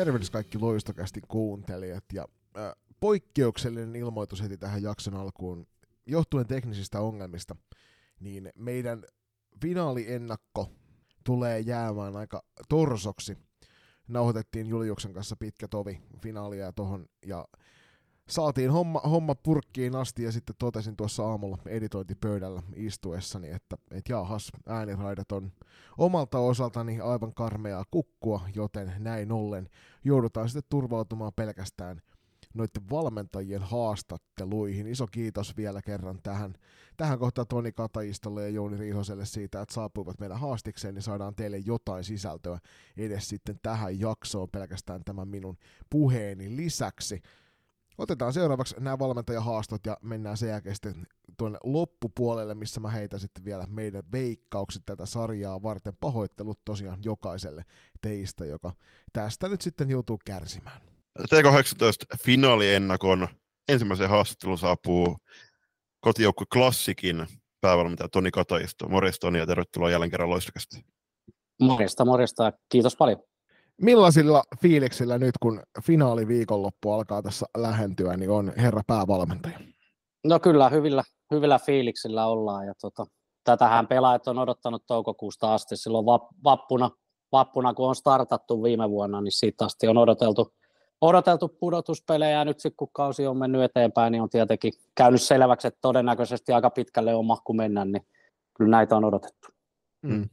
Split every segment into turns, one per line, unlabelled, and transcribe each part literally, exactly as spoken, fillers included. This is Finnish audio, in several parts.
Tervehdys kaikki Loistokästin kuuntelijat ja äh, poikkeuksellinen ilmoitus heti tähän jakson alkuun. Johtuen teknisistä ongelmista, niin meidän finaaliennakko tulee jäämään aika torsoksi. Nauhoitettiin Juliuksen kanssa pitkä tovi finaalia tohon ja saatiin homma, homma purkkiin asti ja sitten totesin tuossa aamulla editointipöydällä istuessani, että et jaahas, ääniraidat on omalta osaltani aivan karmeaa kukkua, joten näin ollen joudutaan sitten turvautumaan pelkästään noiden valmentajien haastatteluihin. Iso kiitos vielä kerran tähän, tähän kohtaan Toni Katajistolle ja Jouni Riihoselle siitä, että saapuivat meidän haastikseen, niin saadaan teille jotain sisältöä edes sitten tähän jaksoon pelkästään tämän minun puheeni lisäksi. Otetaan seuraavaksi nämä valmentajahaastot ja mennään sen jälkeen sitten tuonne loppupuolelle, missä mä heitän sitten vielä meidän veikkaukset tätä sarjaa varten. Pahoittelut tosiaan jokaiselle teistä, joka tästä nyt sitten joutuu kärsimään.
T kahdeksantoista finaaliennakon ensimmäisen haastattelun saapuu kotijoukkue Klassikin päävalmentaja Toni Katajisto. Morjesta Toni ja tervetuloa jälleen kerran Loistokästiin.
Morjesta, morjesta. Kiitos paljon.
Millaisilla fiiliksillä nyt, kun finaaliviikonloppu alkaa tässä lähentyä, niin on herra päävalmentaja?
No kyllä, hyvillä, hyvillä fiiliksillä ollaan. Ja tota, tätähän pelaajat on odottanut toukokuusta asti. Silloin vappuna, vappuna, kun on startattu viime vuonna, niin siitä asti on odoteltu, odoteltu pudotuspelejä. Ja nyt sitten kun kausi on mennyt eteenpäin, niin on tietenkin käynyt selväksi, että todennäköisesti aika pitkälle on mahku mennä, niin kyllä näitä on odotettu.
Mm.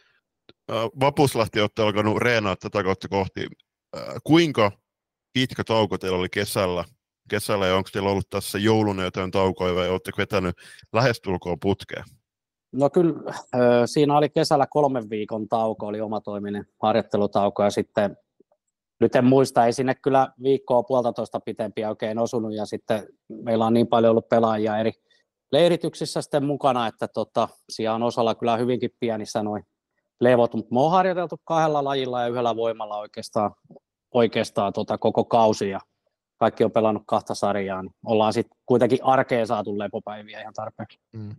Vapuslahti olette alkanut reenaa tätä kautta kohti. Kuinka pitkä tauko teillä oli kesällä, kesällä ja onko teillä ollut tässä jouluna jotain taukoja vai oletteko vetänyt lähestulkoon putkeen?
No kyllä, siinä oli kesällä kolmen viikon tauko, oli omatoiminen harjoittelutauko ja sitten, nyt en muista, ei sinne kyllä viikkoa puolitoista pitempiä oikein osunut ja sitten meillä on niin paljon ollut pelaajia eri leirityksissä sitten mukana, että tota, siellä on osalla kyllä hyvinkin pienissä noin levot, mutta me on harjoiteltu kahdella lajilla ja yhdellä voimalla oikeastaan, oikeastaan tota koko kausi ja kaikki on pelannut kahta sarjaa, niin ollaan sitten kuitenkin arkeen saatu lepopäiviä ihan tarpeeksi.
Mm.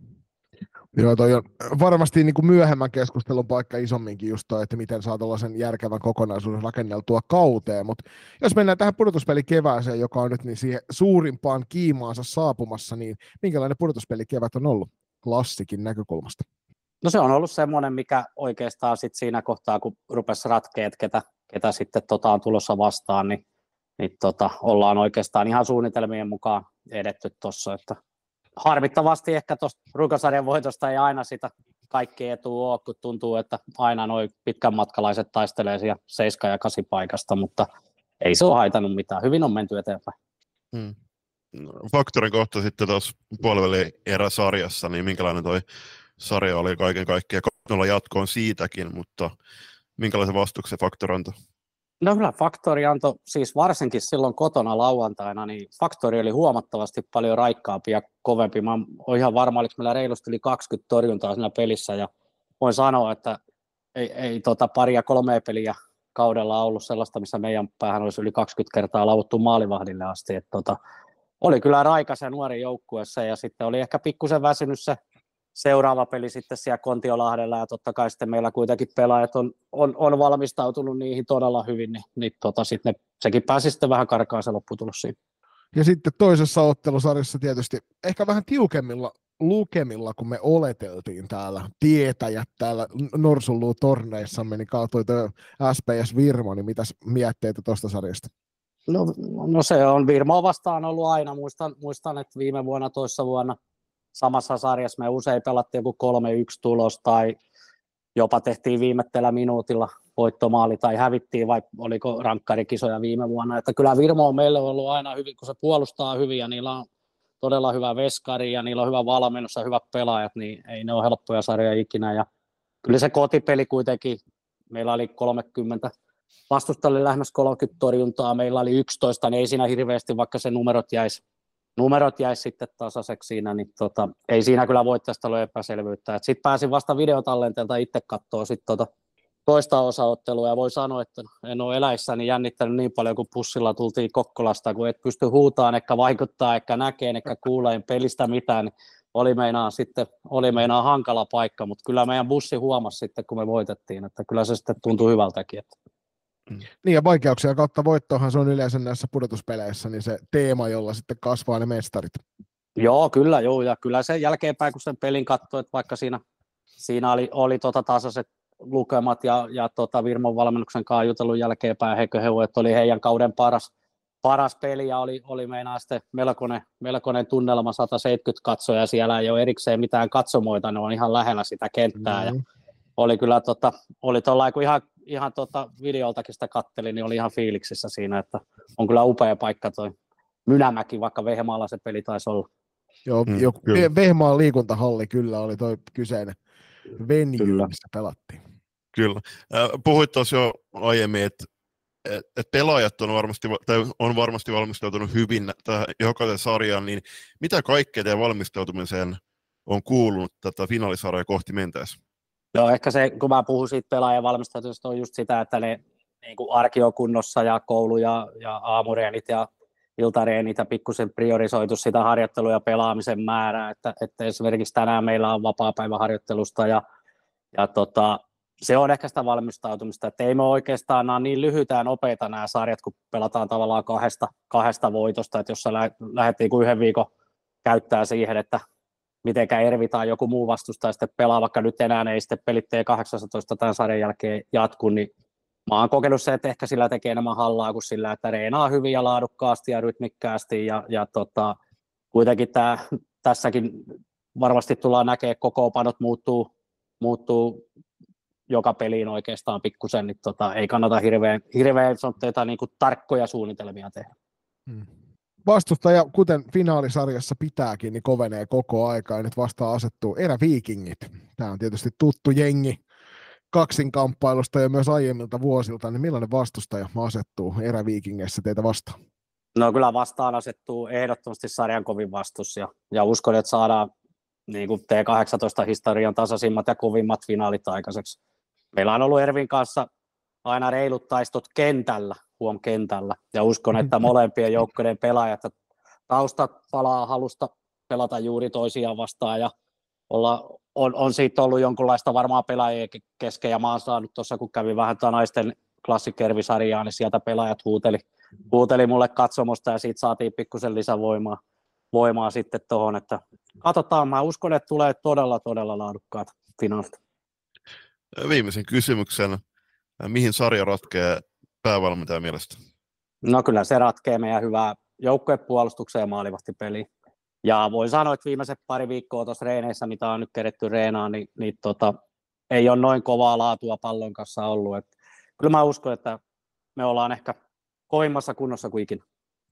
Joo, toi on varmasti niin kuin myöhemmän keskustelun paikka isomminkin just toi, että miten saa tällaisen järkevän kokonaisuuden rakenneltua kauteen, mutta jos mennään tähän pudotuspelikevääseen, joka on nyt niin siihen suurimpaan kiimaansa saapumassa, niin minkälainen pudotuspelikevät on ollut Klassikin näkökulmasta?
No se on ollut semmoinen, mikä oikeastaan sit siinä kohtaa, kun rupesi ratkeet, ketä, ketä sitten tota on tulossa vastaan, niin, niin tota, ollaan oikeastaan ihan suunnitelmien mukaan edetty tuossa. Että harmittavasti ehkä tuosta runkosarjan voitosta ei aina sitä kaikki etua ole, kun tuntuu, että aina nuo pitkän matkalaiset taistelee siellä seiska- ja kasi paikasta, mutta ei se ole haitannut mitään. Hyvin on menty eteenpäin.
Hmm. Faktorin kohta sitten tuossa puoliväli eräsarjassa, niin minkälainen toi sarja oli kaiken kaikkiaan olla jatkoon siitäkin, mutta minkälaisen vastuksen Faktori antoi?
No kyllä Faktori antoi, siis varsinkin silloin kotona lauantaina, niin Faktori oli huomattavasti paljon raikkaampi ja kovempi. Mä oon ihan varma, oliko meillä reilusti yli kaksikymmentä torjuntaa siinä pelissä ja voin sanoa, että ei, ei tota paria kolmea peliä kaudella ollut sellaista, missä meidän päähän olisi yli kaksikymmentä kertaa lauvuttu maalivahdille asti. Et tota, oli kyllä raikas ja nuori joukkueessa ja sitten oli ehkä pikkusen väsynyt se seuraava peli sitten siellä Kontiolahdella ja totta kai sitten meillä kuitenkin pelaajat on, on, on valmistautunut niihin todella hyvin, niin, niin tota, sitten ne, sekin pääsi sitten vähän karkaan se lopputulos siinä.
Ja sitten toisessa ottelusarjassa tietysti ehkä vähän tiukemmilla lukemilla, kun me oleteltiin täällä tietäjät täällä Norsunluutorneissamme, niin kaatui tuo S P S Virmo, niin mitäs mietteitä tuosta sarjasta?
No, no se on Virmoa vastaan ollut aina, muistan, muistan että viime vuonna, toissa vuonna samassa sarjassa me usein pelattiin joku kolme yksi tulos tai jopa tehtiin viimeisellä minuutilla voittomaali tai hävittiin, vai oliko rankkarikisoja viime vuonna. Että kyllä Virmo on meille ollut aina hyvin, kun se puolustaa hyvin ja niillä on todella hyvä veskari ja niillä on hyvä valmennus ja hyvät pelaajat, niin ei ne ole helppoja sarjoja ikinä. Ja kyllä se kotipeli kuitenkin, meillä oli kolmekymmentä, vastusta oli lähemmäs kolmekymmentä torjuntaa, meillä oli yksitoista, niin ei siinä hirveästi, vaikka se numerot jäisi numerot jäisi sitten tasaiseksi siinä, niin tota, ei siinä kyllä voittajasta ole epäselvyyttä. Sitten pääsin vasta videotallenteelta itse katsoa sit tota toista osaottelua, ja voi sanoa, että en ole eläissäni jännittänyt niin paljon, kun pussilla tultiin Kokkolasta, kun et pysty huutaan, eikä vaikuttaa, eikä näkee, eikä kuulee pelistä mitään, niin oli meinaa sitten oli meinaa hankala paikka, mutta kyllä meidän bussi huomasi sitten, kun me voitettiin, että kyllä se sitten tuntui hyvältäkin. Että
Mm. Niin ja vaikeuksia kautta voittohan se on yleensä näissä pudotuspeleissä, niin se teema, jolla sitten kasvaa ne mestarit.
Joo, kyllä, joo, ja kyllä sen jälkeenpäin, kun sen pelin katsoi, että vaikka siinä, siinä oli, oli tota tasaiset lukemat ja, ja tota Virmon valmennuksen kanssa jutellut jälkeenpäin, he kehu, että oli heidän kauden paras, paras peli ja oli, oli meinaa sitten melkoinen, melkoinen tunnelma, sata seitsemänkymmentä katsoja, siellä ei ole erikseen mitään katsomoita, ne on ihan lähellä sitä kenttää mm-hmm. ja oli kyllä tota, oli tollain, kun ihan, ihan tota videoltakin sitä kattelin, niin oli ihan fiiliksissä siinä, että on kyllä upea paikka toi Mynämäki, vaikka Vehmaalla se peli taisi olla.
Joo, mm, joku, Vehmaan liikuntahalli kyllä oli toi kyseinen venue, missä pelattiin.
Kyllä. Äh, puhuit tuossa jo aiemmin, että et, et pelaajat on varmasti, tai on varmasti valmistautunut hyvin tähän jokaisen sarjaan, niin mitä kaikkea teidän valmistautumiseen on kuulunut tätä finaalisarjaa kohti mentäessä?
Joo, ehkä se, kun mä puhun siitä pelaajan valmistautumisesta, on just sitä, että ne niin kuin arki on kunnossa ja koulu ja, ja aamureenit ja iltareenit ja pikkusen priorisoitu sitä harjoittelua ja pelaamisen määrää, että, että esimerkiksi tänään meillä on vapaa-päiväharjoittelusta ja, ja tota, se on ehkä sitä valmistautumista, että ei me oikeastaan nämä niin lyhyitä ja nopeita nämä sarjat, kun pelataan tavallaan kahdesta, kahdesta voitosta, että jos sä lähdet niin kuin yhden viikon käyttää siihen, että mitenkä Ervi tai joku muu vastustaja sitten pelaa, vaikka nyt enää ei sitten pelit T kahdeksantoista tämän sarjan jälkeen jatku, niin mä oon kokenut se, että ehkä sillä tekee enemmän hallaa kuin sillä, että reenaa hyvin ja laadukkaasti ja rytmikkäästi ja, ja tota, kuitenkin tää, tässäkin varmasti tullaan näkemään, kokoonpanot muuttuu, muuttuu joka peliin oikeastaan pikkusen, niin tota, ei kannata hirveän, hirveän niin kuin tarkkoja suunnitelmia tehdä. Hmm.
Vastustaja, kuten finaalisarjassa pitääkin, niin kovenee koko aikaa ja nyt vastaan asettuu eräviikingit. Tämä on tietysti tuttu jengi kaksinkamppailusta ja myös aiemmilta vuosilta, niin millainen vastustaja asettuu eräviikingeissä teitä vastaan?
No kyllä vastaan asettuu ehdottomasti sarjan kovin vastus ja, ja uskon, että saadaan niin kuin T kahdeksantoista-historian tasaisimmat ja kovimmat finaalit aikaiseksi. Meillä on ollut Ervin kanssa aina reilut taistot kentällä, huom kentällä, ja uskon, että molempien joukkojen pelaajat taustat palaa halusta pelata juuri toisiaan vastaan, ja olla, on, on siitä ollut jonkunlaista varmaa pelaajien kesken, ja mä oon saanut tuossa, kun kävin vähän tuota naisten klassikervisarjaa, niin sieltä pelaajat huuteli, huuteli mulle katsomosta, ja siitä saatiin pikkusen lisävoimaa voimaa sitten tuohon, että katsotaan, mä uskon, että tulee todella, todella laadukkaat finaalit.
Viimeisen kysymyksen, mihin sarja ratkeaa päävalmentajan mielestä?
No kyllä se ratkee meidän hyvää joukkuepuolustukseen ja maalivahtipeliin. Ja voin sanoa, että viimeiset pari viikkoa tuossa reeneissä, mitä on nyt keretty reenaan, niin, niin tota, ei ole noin kovaa laatua pallon kanssa ollut. Et kyllä mä uskon, että me ollaan ehkä kovimmassa kunnossa kuin ikinä.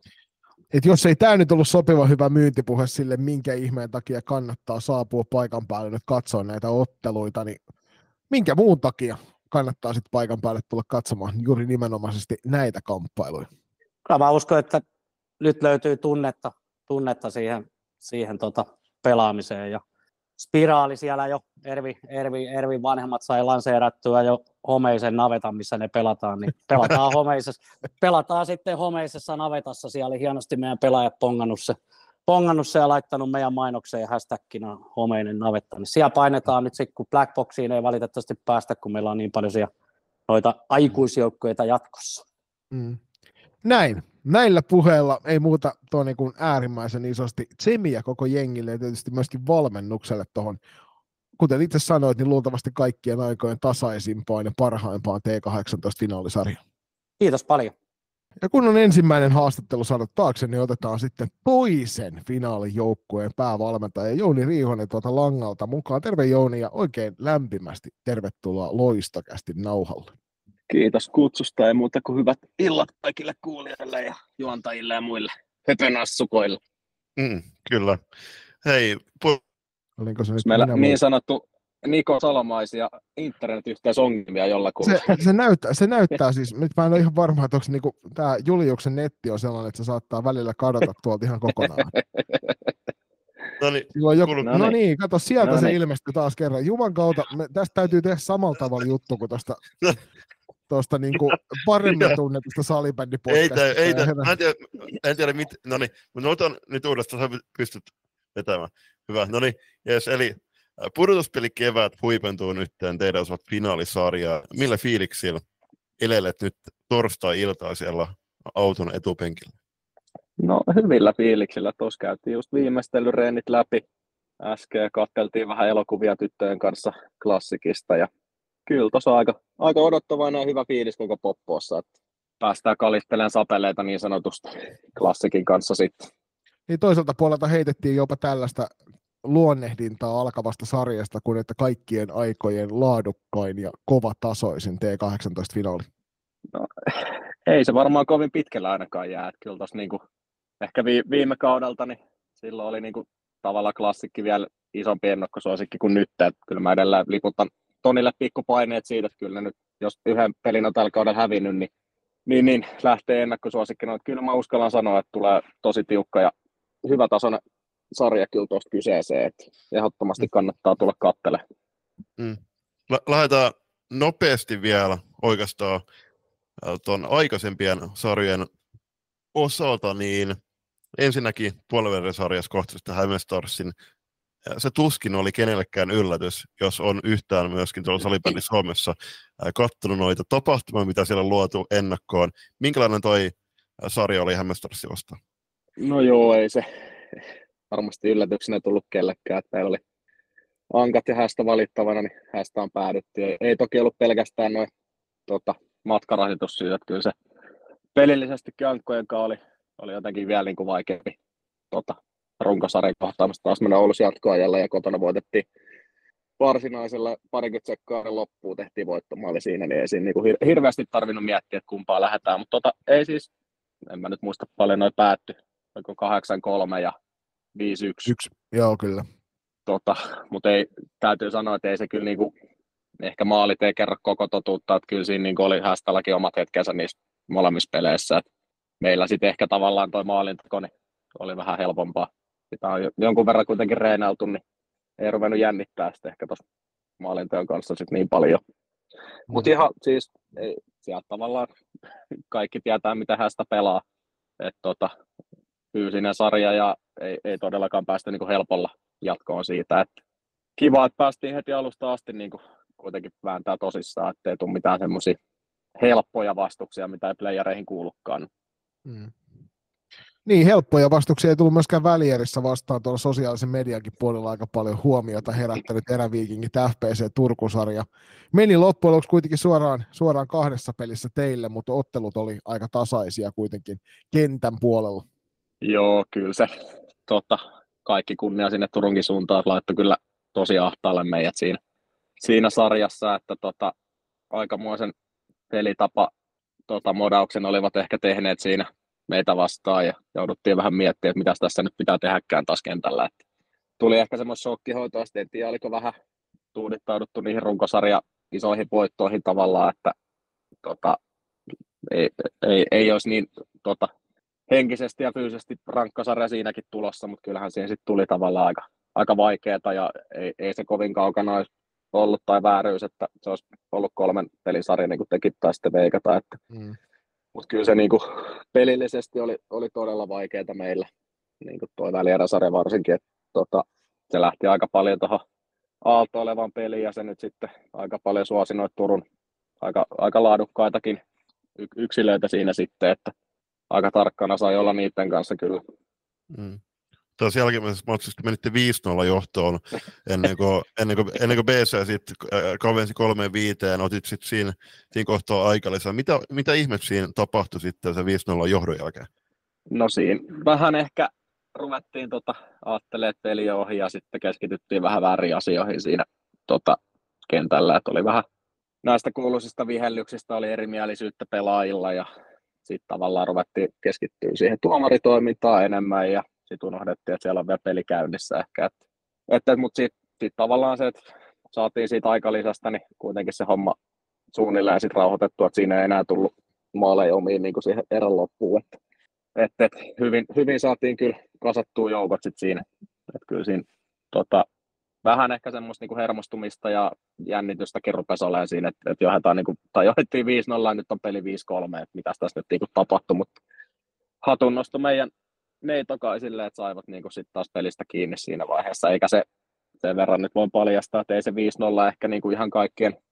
Et jos ei tämä nyt ollut sopiva hyvä myyntipuhe sille, minkä ihmeen takia kannattaa saapua paikan päälle nyt katsoa näitä otteluita, niin minkä muun takia kannattaa sitten paikan päälle tulla katsomaan juuri nimenomaisesti näitä kamppailuja?
Kyllä mä uskon, että nyt löytyy tunnetta, tunnetta siihen, siihen tota pelaamiseen. Ja spiraali siellä jo, Ervi, Ervi, Ervi vanhemmat sai lanseerattua jo homeisen navetan, missä ne pelataan, niin pelataan, homeisessa, pelataan sitten homeisessa navetassa. Siellä oli hienosti meidän pelaajat pongannut se, pongannut se ja laittanut meidän mainokseen hashtagina homeinen navetta. Niin siellä painetaan nyt sitten, kun Blackboxiin ei valitettavasti päästä, kun meillä on niin paljon siellä noita aikuisjoukkoita jatkossa.
Mm. Näin. Näillä puheilla ei muuta tuo niin kuin äärimmäisen isosti tsemiä koko jengille ja tietysti myöskin valmennukselle tuohon, kuten itse sanoit, niin luultavasti kaikkien aikojen tasaisimpaan ja parhaimpaan T kahdeksantoista-finaalisarjaan.
Kiitos paljon.
Ja kun on ensimmäinen haastattelu saanut taakse, niin otetaan sitten toisen finaalijoukkueen päävalmentaja Jouni Riihonen tuolta langalta mukaan. Terve Jouni ja oikein lämpimästi tervetuloa Loistokästi nauhalle.
Kiitos kutsusta ja muuta kuin hyvät illat kaikille kuulijoille ja juontajille ja muille höpönassukoille.
Mm, kyllä. Hei, pu-
Olinko se nyt
meillä
minä
niin
muu?
sanottu Niko Salomaisia internetyhteysongelmia jollakulla.
Se, se, näyttää, se näyttää siis, nyt mä en ole ihan varma, että onko niinku, tämä Juliuksen netti on sellainen, että se saattaa välillä kadota tuolta ihan kokonaan.
No niin,
joku,
no
no
niin.
niin, kato, sieltä
No
se
niin.
ilmestyi taas kerran. Juman kautta, me, tästä täytyy tehdä samalla tavalla juttu kuin tuosta tuosta niinku paremmin tunnetusta
ei,
salibändipodcastista.
tää, ei, tää,
Ja
mä en tiedä, en tiedä mit, no niin, mutta otan nyt uudestaan, sä pystyt vetämään. Hyvä, no niin, yes, eli pudotuspeli kevät huipentuu nyt teidän osalta finaalisarjaa. Millä fiiliksillä elelet nyt torstai-iltaa siellä auton etupenkillä?
No hyvillä fiiliksillä. Tuossa käytiin just viimeistelyreenit läpi äsken ja katseltiin vähän elokuvia tyttöjen kanssa klassikista. Ja kyllä tuossa aika, aika odottavainen ja hyvä fiilis koko Poppoossa, että päästään kalistelemaan sapeleita niin sanotusti klassikin kanssa sitten.
Niin toiselta puolelta heitettiin jopa tällaista luonnehdintaa alkavasta sarjasta, kuin että kaikkien aikojen laadukkain ja kovatasoisin T kahdeksantoista-finaali.
No, ei se varmaan kovin pitkällä ainakaan jää. Että kyllä tuossa niinku, ehkä vi- viime kaudelta niin silloin oli niinku tavallaan klassikki vielä isompi ennakkosuosikki kuin nyt. Että kyllä mä edelleen liputan Tonille pikkupaineet siitä, että kyllä nyt, jos yhden pelin on tällä kaudella hävinnyt, niin, niin, niin lähtee ennakkosuosikkina. Että kyllä mä uskallan sanoa, että tulee tosi tiukka ja hyvä tasoinen sarja kyllä tuosta kyseeseen, että ehdottomasti kannattaa tulla katselemaan.
Mm. Lähdetään nopeasti vielä oikeastaan tuon aikaisempien sarjojen osalta, niin ensinnäkin puolivälisarjassa kohtaisesti Hämeenstadsin. Se tuskin oli kenellekään yllätys, jos on yhtään myöskin tuolla Salibändi Suomessa katsonut noita tapahtumia, mitä siellä on luotu ennakkoon. Minkälainen toi sarja oli Hämeenstadsin vastaan?
No joo, ei se varmasti yllätyksenä tullut kellekään, että meillä oli ankat ja hästä valittavana, niin hästä on päädytty. Ei, ei toki ollut pelkästään noin tota, matkarasitussyy, että kyllä se pelillisestikin ankkojen kanssa oli, oli jotenkin vielä niin kuin vaikeampi tota, runkosarjan kohtaamista. Taas mennä Oulussa jatkoajalla ja kotona voitettiin varsinaisella parikymmentä sekkaa loppuun, tehtiin voittomaali siinä, niin ei siinä niin kuin hir- hirveästi tarvinnut miettiä, että kumpaa lähdetään. Mutta tota, ei siis, en mä nyt muista paljon noin päätty, oliko kahdeksan kolme ja viisi yksi.
Yksi, joo kyllä.
Tota, mutta ei, täytyy sanoa, että ei se kyllä niinku, ehkä maalit ei kerro koko totuutta, että kyllä siinä niinku oli Hästäläkin omat hetkensä niissä molemmissa peleissä. Et meillä sitten ehkä tavallaan toi maalintako niin oli vähän helpompaa. Sitä on jonkun verran kuitenkin reenailtu, niin ei ruvennut jännittää sitten ehkä tuossa maalinteon kanssa sit niin paljon. Mutta ihan siis, ei, sieltä tavallaan kaikki tietää, mitä Hästä pelaa. Et tota, fyysinen sarja ja ei, ei todellakaan päästä niinku helpolla jatkoon siitä, että kiva, että päästiin heti alusta asti niin kuin kuitenkin vääntää tosissaan, ettei tule mitään semmoisia helppoja vastuksia, mitä ei playereihin kuulukaan.
Mm. Niin, helppoja vastuksia ei tullut myöskään Välierissä vastaan, tuolla sosiaalisen mediankin puolella aika paljon huomiota herättänyt Eräviikingit F P C Turku-sarja. Meni loppujen lopuksi kuitenkin suoraan, suoraan kahdessa pelissä teille, mutta ottelut oli aika tasaisia kuitenkin kentän puolella.
Joo, kyllä se tota, kaikki kunnia sinne Turunkin suuntaan, laittoi kyllä tosi ahtaalle meidät siinä, siinä sarjassa, että tota, aikamoisen pelitapa tota, modauksen olivat ehkä tehneet siinä meitä vastaan ja jouduttiin vähän miettimään, että mitä tässä nyt pitää tehdäkään taas kentällä. Että tuli ehkä semmoista shokkihoitoa, sitten en tiedä, oliko vähän tuudittauduttu niihin runkosarja isoihin voittoihin tavallaan, että tota, ei, ei, ei olisi niin tota, henkisesti ja fyysisesti rankkasarja siinäkin tulossa, mutta kyllähän siihen sitten tuli tavallaan aika, aika vaikeaa ja ei, ei se kovin kaukana olisi ollut tai vääryys, että se olisi ollut kolmen pelisarja niin kuin tekin taas sitten veikata. Että. Mm. Mutta kyllä se niin kuin, pelillisesti oli, oli todella vaikeaa meillä, niin kuin tuo välieräsarja varsinkin, että tota, se lähti aika paljon tuohon aaltoilevaan peliin ja se nyt sitten aika paljon suosi noita Turun aika, aika laadukkaitakin yksilöitä siinä sitten, että aika tarkkana sai olla niiden kanssa kyllä.
Mm. Tuossa jälkimmäisessä matsissa menitte viisi nolla johtoon ennen kuin, ennen kuin, ennen kuin B C sitten kavensi kolmeen viiteen, otit sitten siinä, siinä kohtaa aikalisää. Mitä, mitä ihmettä siinä tapahtui sitten se viisi nolla johdon jälkeen?
No siinä vähän ehkä ruvettiin tota, ajattelemaan peli ohi ja sitten keskityttiin vähän väärin asioihin siinä tota, kentällä, että oli vähän näistä kuuluisista vihellyksistä oli erimielisyyttä pelaajilla ja sitten tavallaan ruvettiin keskittyä siihen tuomaritoimintaan enemmän ja sitten unohdettiin, että siellä on vielä peli käynnissä ehkä. Että, että, mutta sitten sit tavallaan se, että saatiin siitä aikalisästä, niin kuitenkin se homma suunnilleen sitten rauhoitettua, että siinä ei enää tullut maaleja omiin niin kuin siihen erän loppuun. Että, että, että hyvin, hyvin saatiin kyllä kasattua joukot sitten siinä. Että kyllä siinä tota, vähän ehkä semmoista niinku hermostumista ja jännitystäkin rupesi olemaan siinä, että, että johdetaan, niinku, tai johdettiin viisi nolla ja nyt on peli viisi kolme, että mitä tässä nyt niinku tapahtui, mutta hatunnosto meidän neitokaisille, että saivat niinku sit taas pelistä kiinni siinä vaiheessa, eikä se sen verran nyt voi paljastaa, että ei se viisi nolla ehkä niinku ihan kaikkien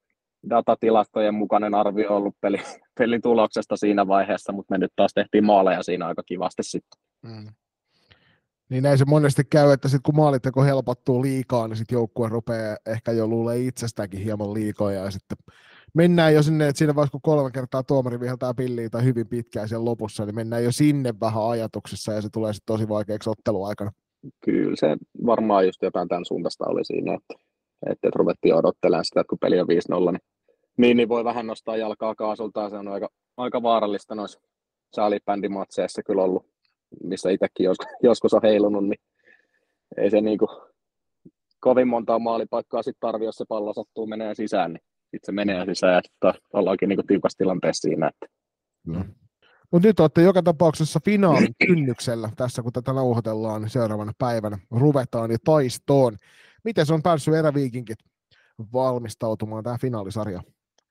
datatilastojen mukainen arvio on ollut peli, pelin tuloksesta siinä vaiheessa, mutta me nyt taas tehtiin maaleja siinä aika kivasti sitten.
Mm. Niin näin se monesti käy, että sitten kun maaliteko helpottuu liikaa, niin sitten joukkue rupeaa ehkä jo luulee itsestäänkin hieman liikoja ja sitten mennään jo sinne, että siinä vaiheessa kun kolme kertaa tuomari viheltää pilliä tai hyvin pitkään siellä lopussa, niin mennään jo sinne vähän ajatuksessa ja se tulee sitten tosi vaikeaksi otteluaikana.
Kyllä se varmaan just jotain tämän suuntaista oli siinä, että, että ruvettiin odottelemaan sitä, että kun peli on viisi nolla, niin, niin, niin voi vähän nostaa jalkaa kaasultaan. Se on aika, aika vaarallista noissa salibändimatseissa kyllä ollut, missä itsekin joskus, joskus on heilunut, niin ei se niinku kovin montaa maalipaikkaa sitten tarvitse, jos se pallo sattuu menee sisään, niin sitten se menee sisään ja sitten ollaankin niinku tiukassa tilanteessa siinä. Että.
No. Mutta nyt olette joka tapauksessa finaalin kynnyksellä tässä, kun tätä nauhoitellaan, niin seuraavana päivänä ruvetaan jo taistoon. Miten se on päässyt eräviikinkit valmistautumaan tähän finaalisarjaan?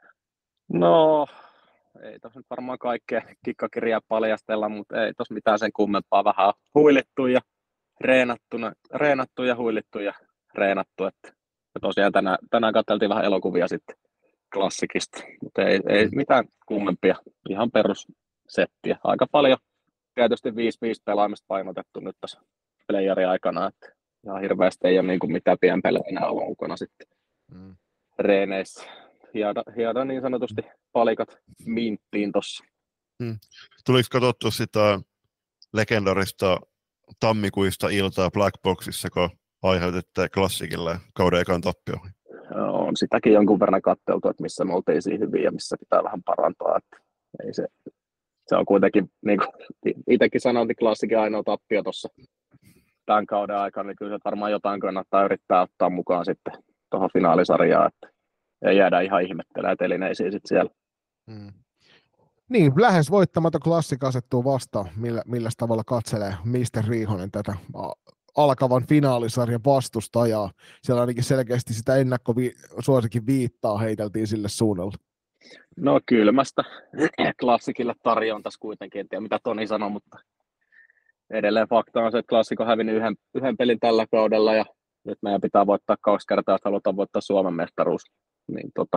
No, ei tuossa nyt varmaan kaikkea kikkakirjaa paljastella, mutta ei tuossa mitään sen kummempaa. Vähän huilittu ja reenattu, reenattu ja huilittu ja reenattu. Että ja tosiaan tänään, tänään katseltiin vähän elokuvia sitten klassikista, mutta ei, ei mitään kummempia, ihan perussettiä. Aika paljon tietysti viisi viisi pelaamista painotettu nyt tässä playerin aikana, että ihan hirveästi ei ole niin kuin mitään pienpelejä enää ollut mukana sitten mm. reeneissä. Hiada, hiada niin sanotusti palikat minttiin tuossa.
Hmm. Tuliko katsottu sitä legendarista tammikuista iltaa Black Boxissa, kun aiheutitte klassikille kauden ekan tappioon?
On sitäkin jonkun verran katseltu, että missä me oltiin siinä hyvin ja missä pitää vähän parantaa. Että ei se, se on kuitenkin, niin kuin itsekin sanoin, että klassikin ainoa tappio tuossa tämän kauden aikana, niin kyllä se varmaan jotain kannattaa yrittää ottaa mukaan sitten tuohon finaalisarjaan, että ei jäädä ihan ihmettelemään telineisiin sitten siellä.
Hmm. Niin, lähes voittamaton Klassik asettuu vastaan, millä, millä tavalla katselee mister Riihonen tätä alkavan finaalisarjan vastustajaa. Siellä ainakin selkeästi sitä ennakkosuosikin viittaa heiteltiin sille suunnalle.
No kylmästä Klassikille tarjontas kuitenkin, en tiedä mitä Toni sanoi, mutta edelleen fakta on se, että Klassik on hävinnyt yhden, yhden pelin tällä kaudella ja nyt meidän pitää voittaa kaksi kertaa, jos halutaan voittaa Suomen mestaruus. Niin tota,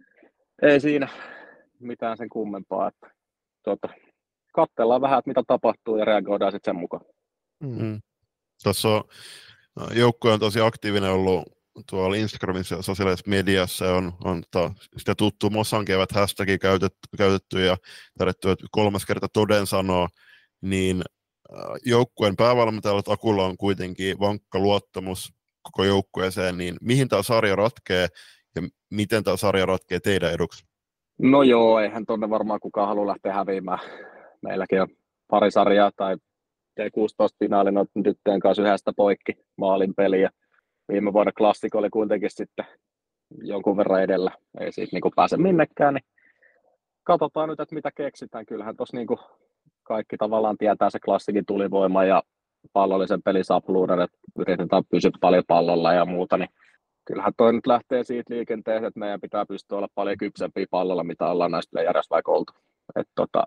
ei siinä mitään sen kummempaa, että tota, katsellaan vähän, että mitä tapahtuu ja reagoidaan sitten sen mukaan.
Mm. Tuossa on, joukkue on tosi aktiivinen ollut tuolla Instagramissa ja sosiaalisessa mediassa, on, on ta, sitä tuttu Mosan kevät hashtagia käytetty, käytetty ja tarvittu, että kolmas kerta toden sanoo, niin joukkueen päävalmentajalla Takulla on kuitenkin vankka luottamus koko joukkueeseen, niin mihin tämä sarja ratkee ja miten tämä sarja ratkee teidän eduksi? No
joo, eihän tuonne varmaan kukaan halua lähteä häviämään. Meilläkin on pari sarjaa tai T kuusitoista-finaalin on tyttöjen kanssa yhdestä poikki maalin peliä. Viime vuonna Klassikko oli kuitenkin sitten jonkun verran edellä. Ei siitä niin kuin pääse minnekään, niin katsotaan nyt, että mitä keksitään. Kyllähän tuossa niin kuin kaikki tavallaan tietää se Klassikin tulivoima ja pallollisen pelisapluuden, että yritetään pysyä paljon pallolla ja muuta, niin kyllähän toi nyt lähtee siitä liikenteeseen, että meidän pitää pystyä olla paljon kypsempiä pallolla, mitä ollaan näistä playereissa vaikka oltu. Että tota,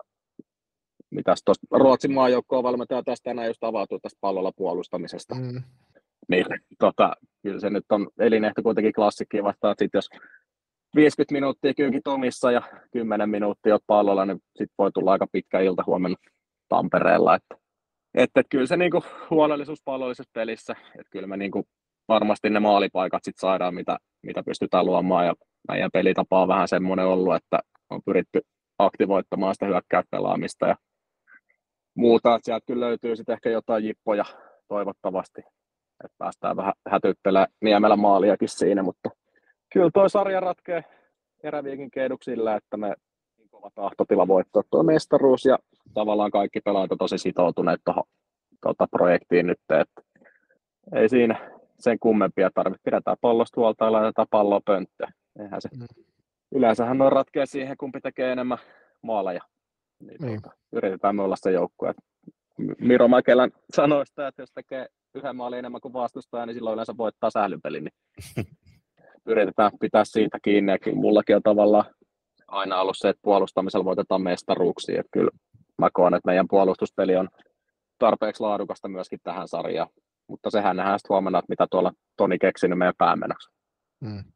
mitäs tuosta Ruotsin maajoukkoa valmentaja tästä tänään just avautui tästä pallolla puolustamisesta. Mm. Niin, tota, kyllä se nyt on elinehto kuitenkin Klassikkiin vastaan, että sit jos viisikymmentä minuuttia kyykit omissa ja kymmenen minuuttia olet pallolla, niin sitten voi tulla aika pitkä ilta huomenna Tampereella. Että, että, että kyllä se niinku huolellisuus pallollisessa pelissä, että kyllä me niinku varmasti ne maalipaikat sit saadaan, mitä, mitä pystytään luomaan, ja meidän pelitapa on vähän semmoinen ollut, että on pyritty aktivoittamaan sitä hyökkäyspelaamista ja muuta, että sieltä kyllä löytyy sitten ehkä jotain jippoja toivottavasti, että päästään vähän hätyttelemään Niemelän maaliakin siinä, mutta kyllä tuo sarja ratkee eräviikin keiduksilla, että me niin kova tahtotila voittaa tuo mestaruus ja tavallaan kaikki pelaajat on tosi sitoutuneet tuohon tuota projektiin nyt, että ei siinä sen kummempia tarvitse. Pidetään pallosta huolta ja laitetaan palloa pönttöön. Eihän se. Mm. Yleensähän noin ratkee siihen, kumpi tekee enemmän maaleja. Niin niin. Tuota, yritetään me olla se joukkue. Miro Mäkelän sanoi sitä, että jos tekee yhden maalin enemmän kuin vastustaja, niin silloin yleensä voittaa sählynpelin. Niin yritetään pitää siitä kiinni. Ja kyllä mullakin on tavallaan aina ollut se, että puolustamisella voitetaan mestaruuksia. Että kyllä mä koen, että meidän puolustuspeli on tarpeeksi laadukasta myöskin tähän sarjaan. Mutta sehän nähdään sitten huomenna, että mitä tuolla Toni keksinyt meidän päämenoksi.
Hmm.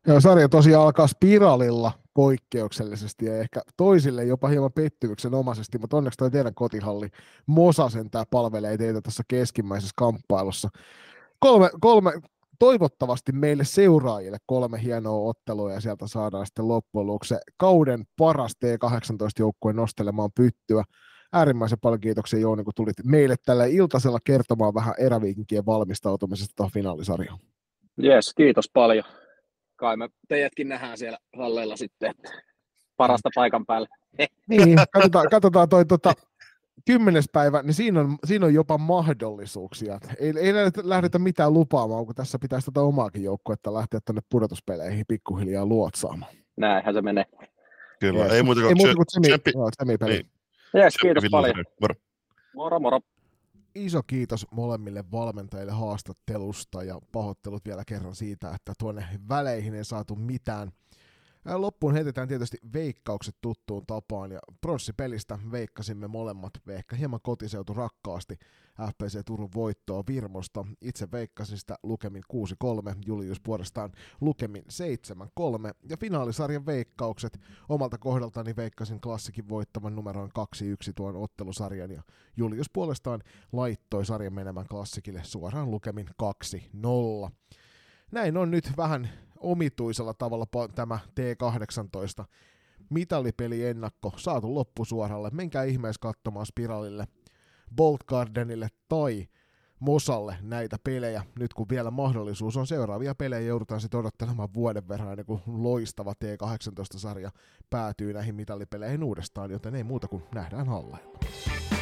Ja sarja tosiaan alkaa spiraalilla poikkeuksellisesti ja ehkä toisille jopa hieman pettymyksen omaisesti, mutta onneksi toi teidän kotihalli Mosa sentään palvelee teitä tässä keskimmäisessä kamppailussa. Kolme, kolme, toivottavasti meille seuraajille kolme hienoa ottelua ja sieltä saadaan sitten loppujen lopuksi se kauden paras T kahdeksantoista-joukkue nostelemaan pyttyä. Äärimmäisen paljon kiitoksia Jouni, kun tulit meille tällä iltasella kertomaan vähän eräviikinkien valmistautumisesta tuohon finaalisarjaan.
Jes, kiitos paljon. Kai me teidätkin nähdään siellä halleilla sitten, parasta paikan päällä.
Niin, katsotaan, katsotaan toi tota, kymmenes päivä, niin siinä on, siinä on jopa mahdollisuuksia. Ei, ei lähdetä mitään lupaamaan, kun tässä pitäisi tätä omaakin joukkuetta lähteä tuonne pudotuspeleihin pikkuhiljaa luotsaamaan.
Näinhän se menee.
Kyllä,
Jees.
ei muuta kuin,
ei muuta kuin semi,
tsemppi,
no, semipeli.
niin.
Jes, kiitos paljon.
Moro.
Moro, moro.
Iso kiitos molemmille valmentajille haastattelusta ja pahoittelut vielä kerran siitä, että tuonne väleihin ei saatu mitään. Loppuun heitetään tietysti veikkaukset tuttuun tapaan ja pronssipelistä veikkasimme molemmat ehkä hieman kotiseutu rakkaasti F P C Turun voittoa Virmosta. Itse veikkasin sitä lukemin kuusi kolme, Julius puolestaan lukemin seitsemän kolme ja finaalisarjan veikkaukset omalta kohdaltani veikkasin klassikin voittavan numeroon kaksi yksi tuon ottelusarjan ja Julius puolestaan laittoi sarjan menemään klassikille suoraan lukemin kaksi nolla. Näin on nyt vähän omituisella tavalla tämä T kahdeksantoista mitalipeli ennakko saatu loppusuoralle. Menkää ihmeessä katsomaan Spiralille, Bolt Gardenille tai Mosalle näitä pelejä. Nyt kun vielä mahdollisuus on, seuraavia pelejä joudutaan sitten odottelemaan vuoden verran ennen kuin loistava T kahdeksantoista-sarja päätyy näihin mitalipeleihin uudestaan, joten ei muuta kuin nähdään halleilla.